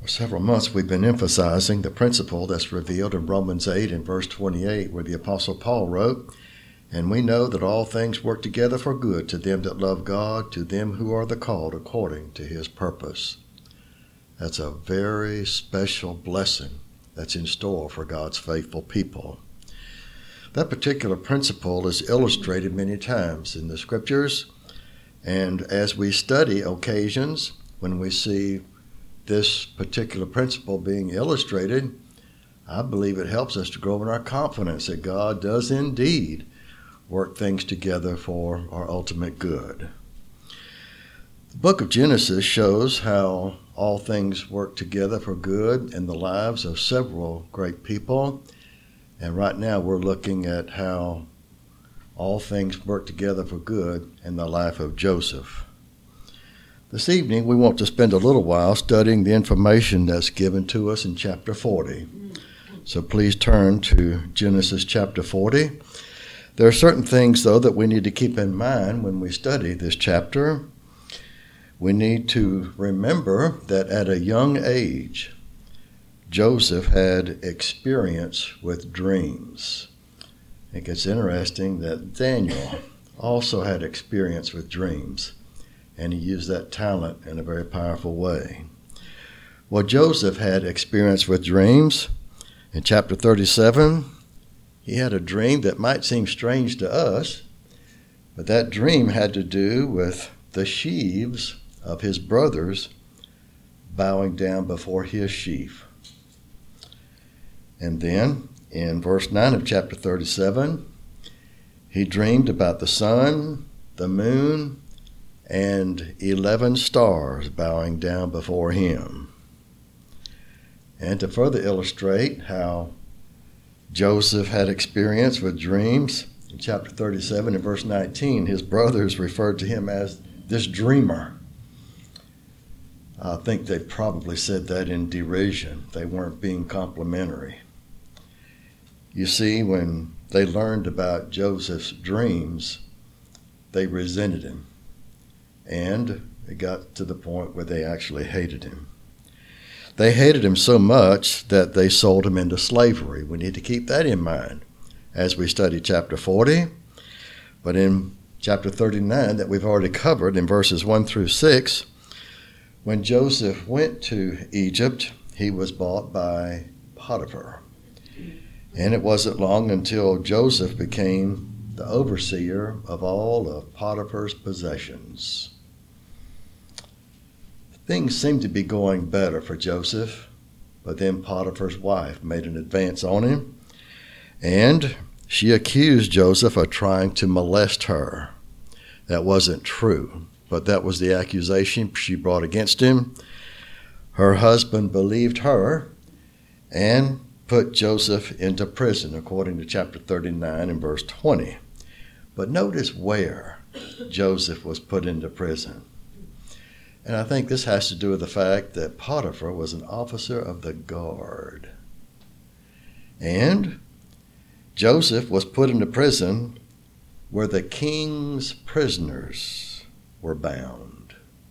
For several months we've been emphasizing the principle that's revealed in Romans 8 and verse 28, where the Apostle Paul wrote, "And we know that all things work together for good to them that love God, to them who are the called according to his purpose." That's a very special blessing that's in store for God's faithful people. That particular principle is illustrated many times in the scriptures, and as we study occasions when we see this particular principle being illustrated, I believe it helps us to grow in our confidence that God does indeed work things together for our ultimate good. The book of Genesis shows how all things work together for good in the lives of several great people, and right now we're looking at how all things work together for good in the life of Joseph. This evening, we want to spend a little while studying the information that's given to us in chapter 40. So please turn to Genesis chapter 40. There are certain things, though, that we need to keep in mind when we study this chapter. We need to remember that at a young age, Joseph had experience with dreams. I think it's interesting that Daniel also had experience with dreams, and he used that talent in a very powerful way. Well, Joseph had experience with dreams. In chapter 37, he had a dream that might seem strange to us, but that dream had to do with the sheaves of his brothers bowing down before his sheaf. And then, in verse 9 of chapter 37, he dreamed about the sun, the moon, and 11 stars bowing down before him. And to further illustrate how Joseph had experience with dreams, in chapter 37 and verse 19, his brothers referred to him as this dreamer. I think they probably said that in derision. They weren't being complimentary. You see, when they learned about Joseph's dreams, they resented him. And it got to the point where they actually hated him. They hated him so much that they sold him into slavery. We need to keep that in mind as we study chapter 40. But in chapter 39 that we've already covered in verses 1 through 6, when Joseph went to Egypt, he was bought by Potiphar. And it wasn't long until Joseph became the overseer of all of Potiphar's possessions. Things seemed to be going better for Joseph, but then Potiphar's wife made an advance on him, and she accused Joseph of trying to molest her. That wasn't true, but that was the accusation she brought against him. Her husband believed her and put Joseph into prison, according to chapter 39 and verse 20. But notice where Joseph was put into prison. And I think this has to do with the fact that Potiphar was an officer of the guard. And Joseph was put into prison where the king's prisoners were bound.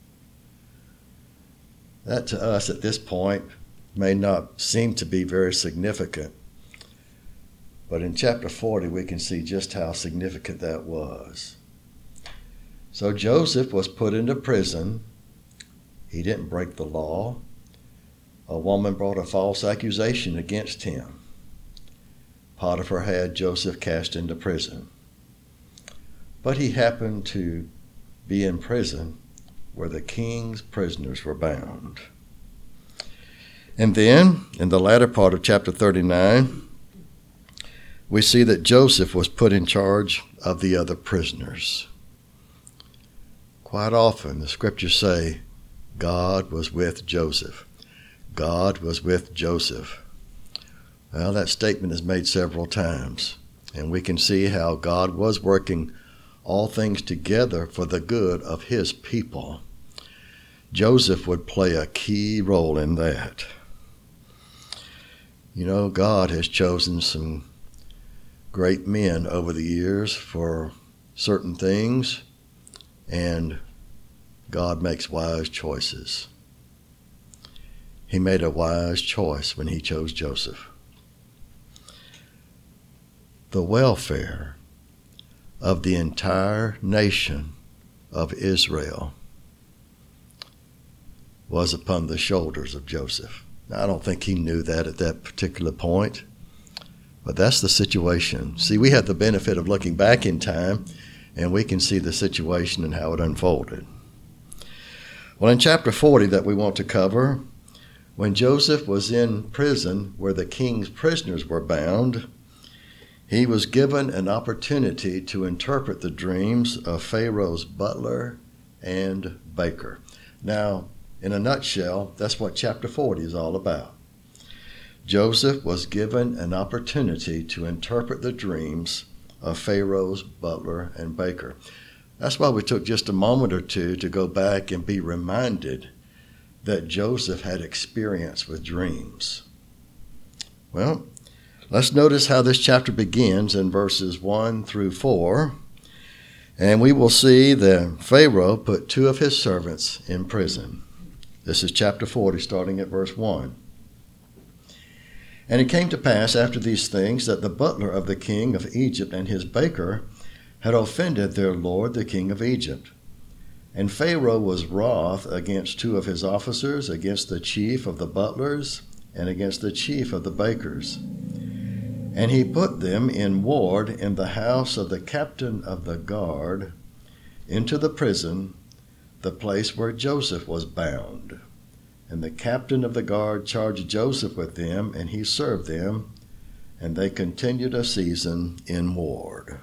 That to us at this point may not seem to be very significant, but in chapter 40 we can see just how significant that was. So Joseph was put into prison. He didn't break the law. A woman brought a false accusation against him. Potiphar had Joseph cast into prison. But he happened to be in prison where the king's prisoners were bound. And then, in the latter part of chapter 39, we see that Joseph was put in charge of the other prisoners. Quite often, the scriptures say, God was with Joseph. God was with Joseph. Well, that statement is made several times, and we can see how God was working all things together for the good of his people. Joseph would play a key role in that. You know, God has chosen some great men over the years for certain things, and God makes wise choices. he made a wise choice when he chose Joseph. The welfare of the entire nation of Israel was upon the shoulders of Joseph. Now, I don't think he knew that at that particular point, but that's the situation. See, we have the benefit of looking back in time, and we can see the situation and how it unfolded. Well, in chapter 40 that we want to cover, when Joseph was in prison where the king's prisoners were bound, he was given an opportunity to interpret the dreams of Pharaoh's butler and baker. Now, in a nutshell, that's what chapter 40 is all about. Joseph was given an opportunity to interpret the dreams of Pharaoh's butler and baker. That's why we took just a moment or two to go back and be reminded that Joseph had experience with dreams. Well, let's notice how this chapter begins in verses 1 through 4. And we will see that Pharaoh put 2 of his servants in prison. This is chapter 40, starting at verse 1. And it came to pass after these things that the butler of the king of Egypt and his baker had offended their lord the king of Egypt. And Pharaoh was wroth against 2 of his officers, against the chief of the butlers, and against the chief of the bakers. And he put them in ward in the house of the captain of the guard, into the prison, the place where Joseph was bound. And the captain of the guard charged Joseph with them, and he served them, and they continued a season in ward.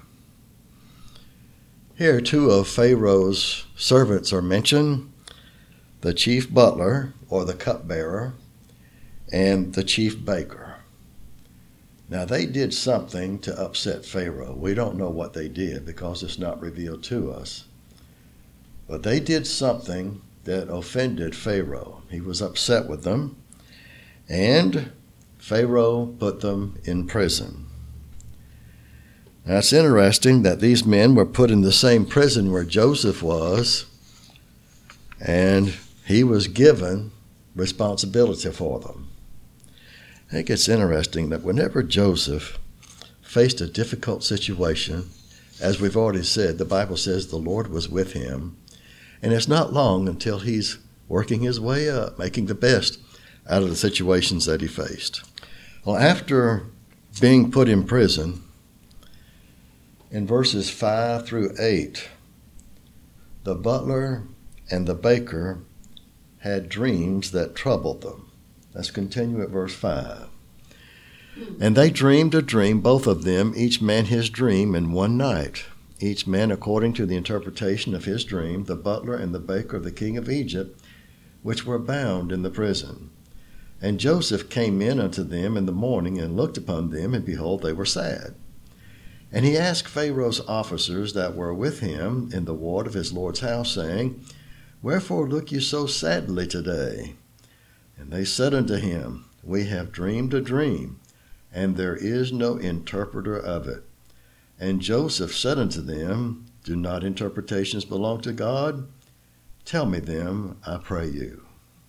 Here 2 of Pharaoh's servants are mentioned, the chief butler, or the cupbearer, and the chief baker. Now, they did something to upset Pharaoh. We don't know what they did because it's not revealed to us. But they did something that offended Pharaoh. He was upset with them, and Pharaoh put them in prison. Now, it's interesting that these men were put in the same prison where Joseph was, and he was given responsibility for them. I think it's interesting that whenever Joseph faced a difficult situation, as we've already said, the Bible says the Lord was with him. And it's not long until he's working his way up, making the best out of the situations that he faced. Well, after being put in prison, in verses 5 through 8, the butler and the baker had dreams that troubled them. Let's continue at verse 5. And they dreamed a dream, both of them, each man his dream in one night. Each man according to the interpretation of his dream, the butler and the baker of the king of Egypt, which were bound in the prison. And Joseph came in unto them in the morning, and looked upon them, and behold, they were sad. And he asked Pharaoh's officers that were with him in the ward of his lord's house, saying, Wherefore look you so sadly today? And they said unto him, We have dreamed a dream, and there is no interpreter of it. And Joseph said unto them, Do not interpretations belong to God? Tell me them, I pray you.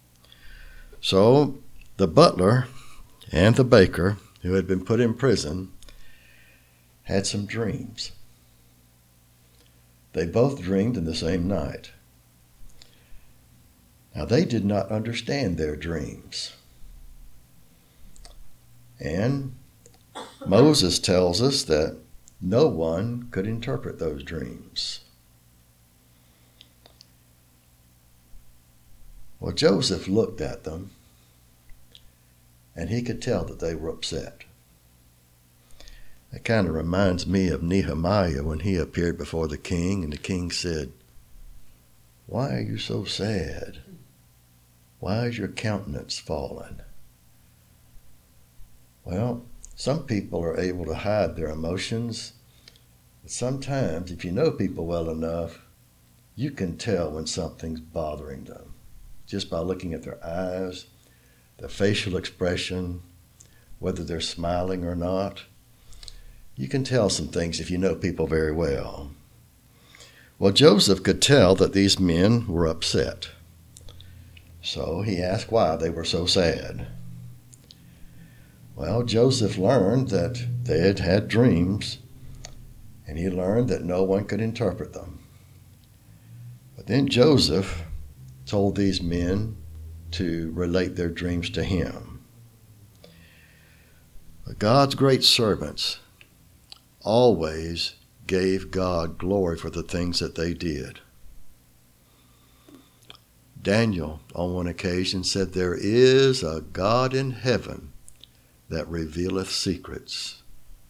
So the butler and the baker, who had been put in prison, had some dreams. They both dreamed in the same night. Now they did not understand their dreams. And Moses tells us that no one could interpret those dreams. Well, Joseph looked at them, and he could tell that they were upset. It kind of reminds me of Nehemiah when he appeared before the king, and the king said, Why are you so sad? Why is your countenance fallen? Well, some people are able to hide their emotions, but sometimes, if you know people well enough, you can tell when something's bothering them just by looking at their eyes, their facial expression, whether they're smiling or not. You can tell some things if you know people very well. Well, Joseph could tell that these men were upset. So he asked why they were so sad. Well, Joseph learned that they had had dreams, and he learned that no one could interpret them. But then Joseph told these men to relate their dreams to him. But God's great servants always gave God glory for the things that they did. Daniel, on one occasion, said, "There is a God in heaven that revealeth secrets."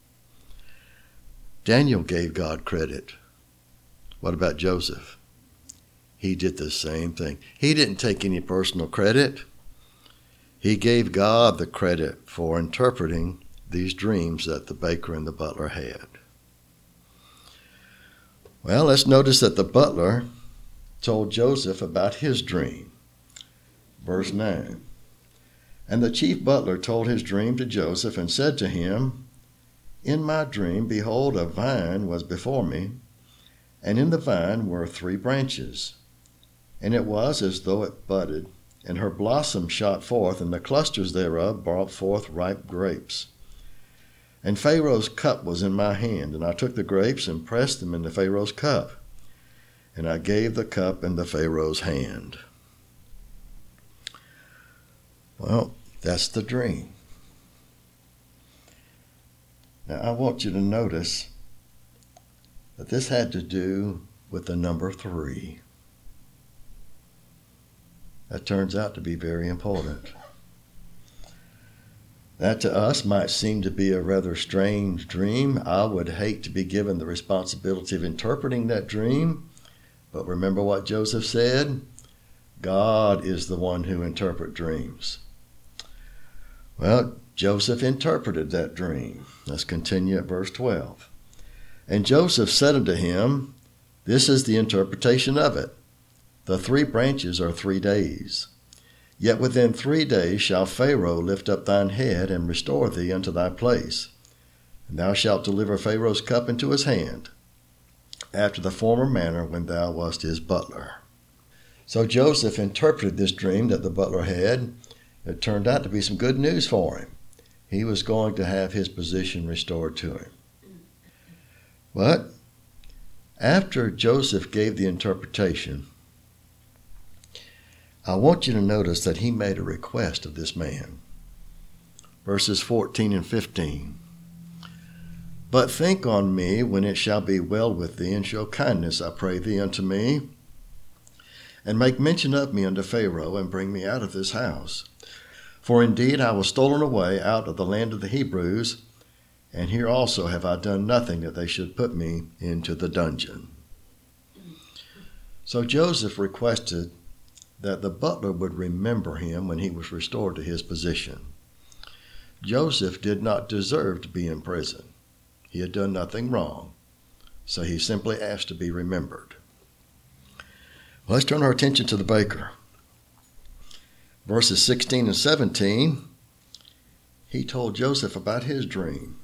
Daniel gave God credit. What about Joseph? He did the same thing. He didn't take any personal credit. He gave God the credit for interpreting these dreams that the baker and the butler had. Well, let's notice that the butler told Joseph about his dream. Verse 9. And the chief butler told his dream to Joseph and said to him, "In my dream, behold, a vine was before me, and in the vine were 3 branches. And it was as though it budded, and her blossoms shot forth, and the clusters thereof brought forth ripe grapes. And Pharaoh's cup was in my hand, and I took the grapes and pressed them into Pharaoh's cup. And I gave the cup into Pharaoh's hand." Well, that's the dream. Now, I want you to notice that this had to do with the number 3. That turns out to be very important. That to us might seem to be a rather strange dream. I would hate to be given the responsibility of interpreting that dream. But remember what Joseph said? God is the one who interprets dreams. Well, Joseph interpreted that dream. Let's continue at verse 12. And Joseph said unto him, "This is the interpretation of it. The 3 branches are 3 days. Yet within 3 days shall Pharaoh lift up thine head and restore thee unto thy place. And thou shalt deliver Pharaoh's cup into his hand, after the former manner when thou wast his butler." So Joseph interpreted this dream that the butler had. It turned out to be some good news for him. He was going to have his position restored to him. But after Joseph gave the interpretation, I want you to notice that he made a request of this man. Verses 14 and 15. "But think on me when it shall be well with thee, and show kindness, I pray thee, unto me, and make mention of me unto Pharaoh, and bring me out of this house. For indeed I was stolen away out of the land of the Hebrews, and here also have I done nothing that they should put me into the dungeon." So Joseph requested that the butler would remember him when he was restored to his position. Joseph did not deserve to be in prison. He had done nothing wrong, so he simply asked to be remembered. Well, let's turn our attention to the baker. Verses 16 and 17, he told Joseph about his dream.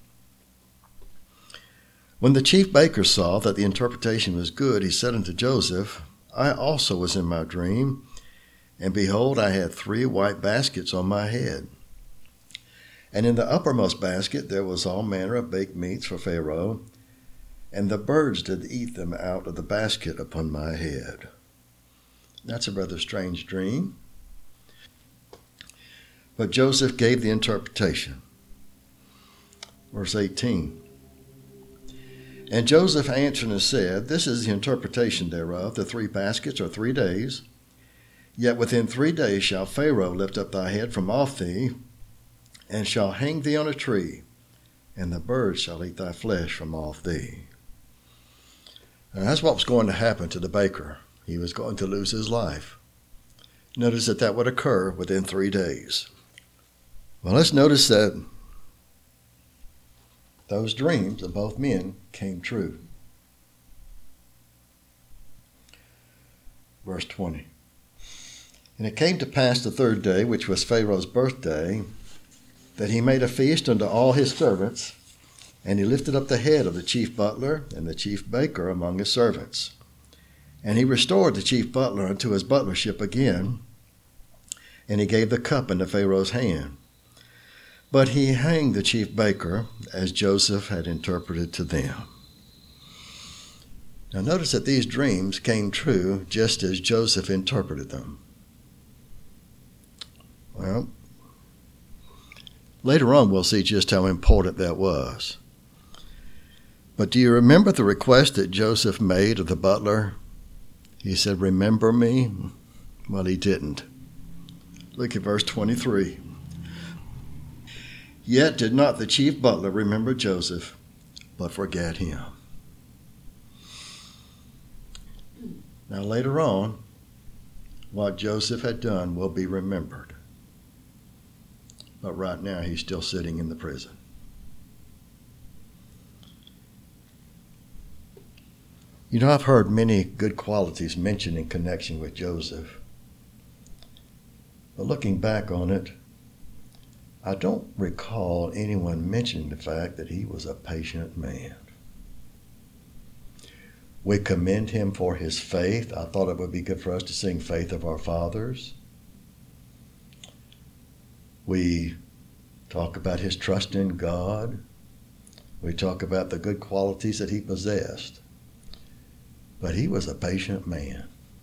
"When the chief baker saw that the interpretation was good, he said unto Joseph, I also was in my dream, and behold, I had 3 white baskets on my head. And in the uppermost basket there was all manner of baked meats for Pharaoh, and the birds did eat them out of the basket upon my head." That's a rather strange dream. But Joseph gave the interpretation. Verse 18. "And Joseph answered and said, This is the interpretation thereof. The 3 baskets are 3 days. Yet within 3 days shall Pharaoh lift up thy head from off thee, and shall hang thee on a tree, and the birds shall eat thy flesh from off thee." Now, that's what was going to happen to the baker. He was going to lose his life. Notice that would occur within 3 days. Well, let's notice that those dreams of both men came true. Verse 20. "And it came to pass the 3rd day, which was Pharaoh's birthday, that he made a feast unto all his servants, and he lifted up the head of the chief butler and the chief baker among his servants. And he restored the chief butler unto his butlership again, and he gave the cup into Pharaoh's hand. But he hanged the chief baker, as Joseph had interpreted to them. Now notice that these dreams came true just as Joseph interpreted them. Well, later on we'll see just how important that was. But do you remember the request that Joseph made of the butler? He said, "Remember me?" Well, he didn't. Look at verse 23. Yet did not the chief butler remember Joseph, but forget him. Now later on, what Joseph had done will be remembered. But right now he's still sitting in the prison. You know, I've heard many good qualities mentioned in connection with Joseph. But looking back on it, I don't recall anyone mentioning the fact that he was a patient man. We commend him for his faith. I thought it would be good for us to sing Faith of Our Fathers. We talk about his trust in God. We talk about the good qualities that he possessed. But he was a patient man.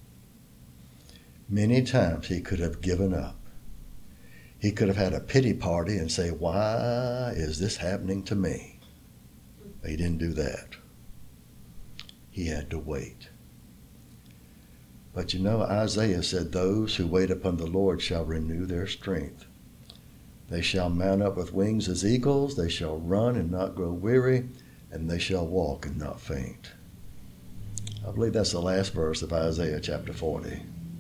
Many times he could have given up. He could have had a pity party and say, "Why is this happening to me?" But he didn't do that. He had to wait. But you know, Isaiah said, "Those who wait upon the Lord shall renew their strength. They shall mount up with wings as eagles. They shall run and not grow weary, and they shall walk and not faint." I believe that's the last verse of Isaiah chapter 40.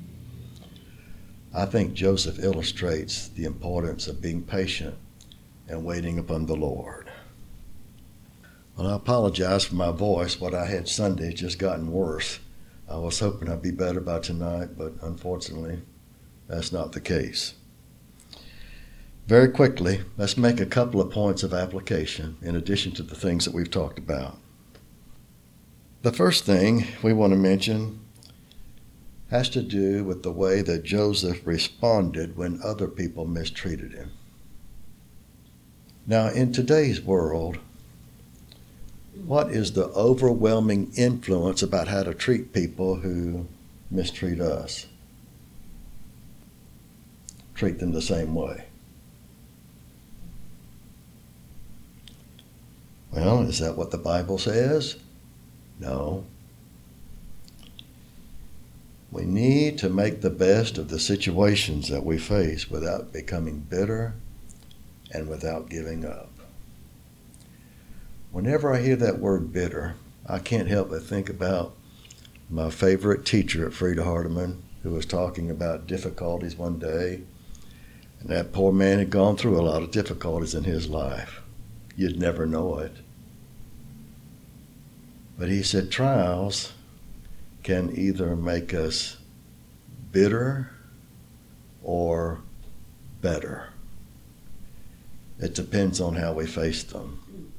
I think Joseph illustrates the importance of being patient and waiting upon the Lord. Well, I apologize for my voice. What I had Sunday has just gotten worse. I was hoping I'd be better by tonight, but unfortunately, that's not the case. Very quickly, let's make a couple of points of application in addition to the things that we've talked about. The first thing we want to mention has to do with the way that Joseph responded when other people mistreated him. Now, in today's world, what is the overwhelming influence about how to treat people who mistreat us? Treat them the same way. Well, is that what the Bible says? No. We need to make the best of the situations that we face without becoming bitter and without giving up. Whenever I hear that word bitter, I can't help but think about my favorite teacher at Frieda Hardeman, who was talking about difficulties one day, and that poor man had gone through a lot of difficulties in his life. You'd never know it. But he said trials can either make us bitter or better. It depends on how we face them.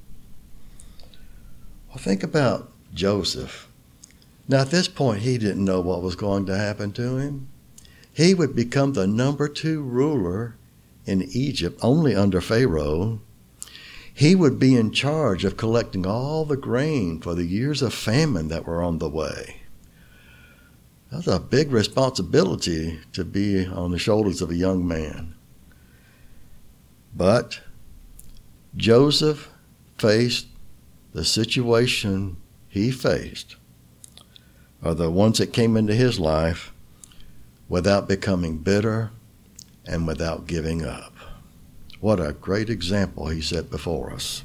Well, think about Joseph. Now, at this point, he didn't know what was going to happen to him. He would become the number 2 ruler in Egypt, only under Pharaoh. He would be in charge of collecting all the grain for the years of famine that were on the way. That's a big responsibility to be on the shoulders of a young man. But Joseph faced the situation he faced, or the ones that came into his life, without becoming bitter and without giving up. What a great example he set before us.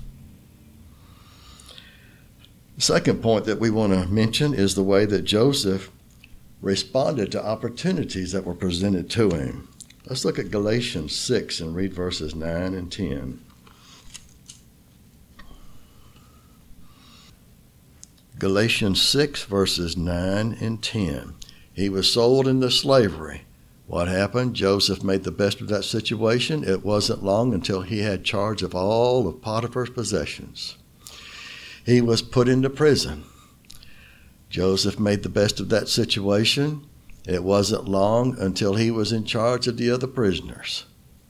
The second point that we want to mention is the way that Joseph responded to opportunities that were presented to him. Let's look at Galatians 6 and read verses 9 and 10. Galatians 6 verses 9 and 10. He was sold into slavery. What happened? Joseph made the best of that situation. It wasn't long until he had charge of all of Potiphar's possessions. He was put into prison. Joseph made the best of that situation. It wasn't long until he was in charge of the other prisoners.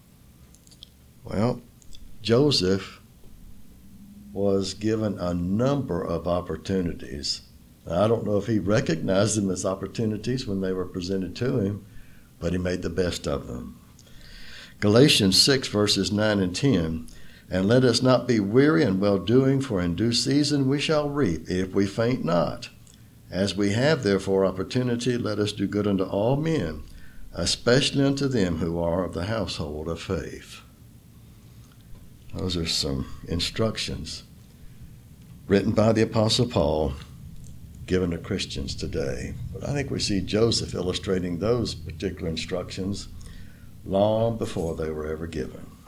Well, Joseph was given a number of opportunities. I don't know if he recognized them as opportunities when they were presented to him, but he made the best of them. Galatians 6, verses 9 and 10, "And let us not be weary in well-doing, for in due season we shall reap, if we faint not. As we have therefore opportunity, let us do good unto all men, especially unto them who are of the household of faith." Those are some instructions written by the Apostle Paul, given to Christians today. But I think we see Joseph illustrating those particular instructions long before they were ever given.